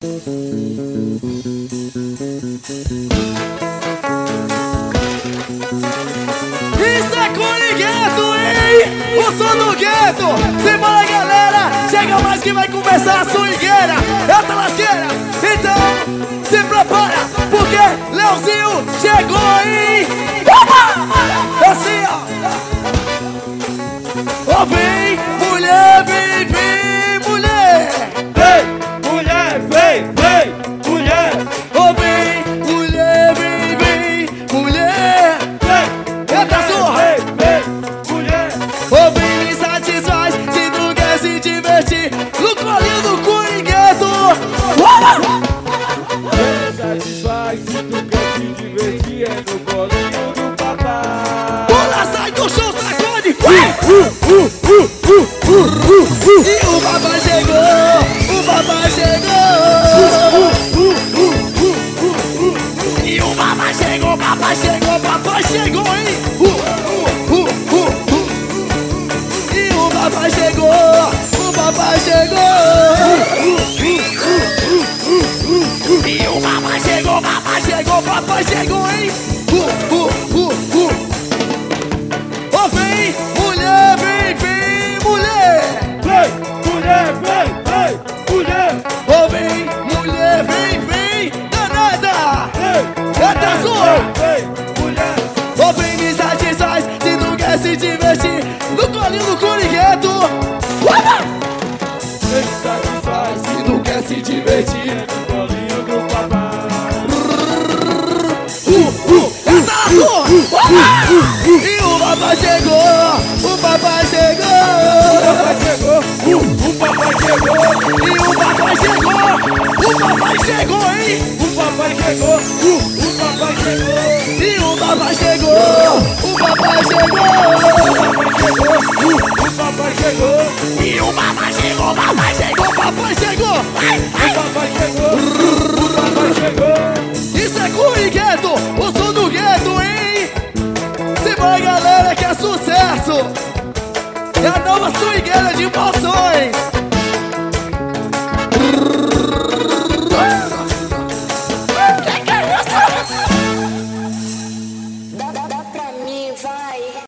Isso é Cunha Gueto, hein? O som do gueto. Simbora, galera, chega mais que vai começar a swingueira. Essa lasqueira, então se prepara, porque Leozinho chegou aí. Assim, ó. Vem, mulher, vem, vem, mulher. Vem, mulher, vem, vem, mulher. Vem, mulher, vem, vem, mulher. Eita, surra. Vem, mulher. Vem, me satisfaz se tu quer se divertir no colinho do Cunha Gueto. Me satisfaz se tu quer se divertir é no colinho do papai. Pula, sai do chão, sacode. E o papai chegou, o papai chegou. E o papai chegou, papai chegou, papai chegou, hein? E o papai chegou, o papai chegou. E o papai chegou, papai chegou, papai chegou, hein? Oh, vem, mulher, vem, vem, mulher. Vem, mulher, vem, vem, mulher. Oh, vem, mulher, vem, vem, danada. Eita, sua. Vem, mulher. Oh, vem, me satisfaz se tu quer se divertir no colinho do Cunha Gueto. Me satisfaz Se tu quer se divertir no colinho do papai. Essa é a sua. E o papai chegou, o papai chegou. O papai chegou, E o papai chegou, o papai chegou, hein? o papai chegou, o papai chegou. E o papai chegou, o papai chegou. O papai chegou, E o papai chegou, papai chegou, papai chegou. o papai chegou, o papai chegou. Isso é Cunha Gueto, o som do gueto, hein? Simbora, galera, que é sucesso. É a nova swingueira de emoções.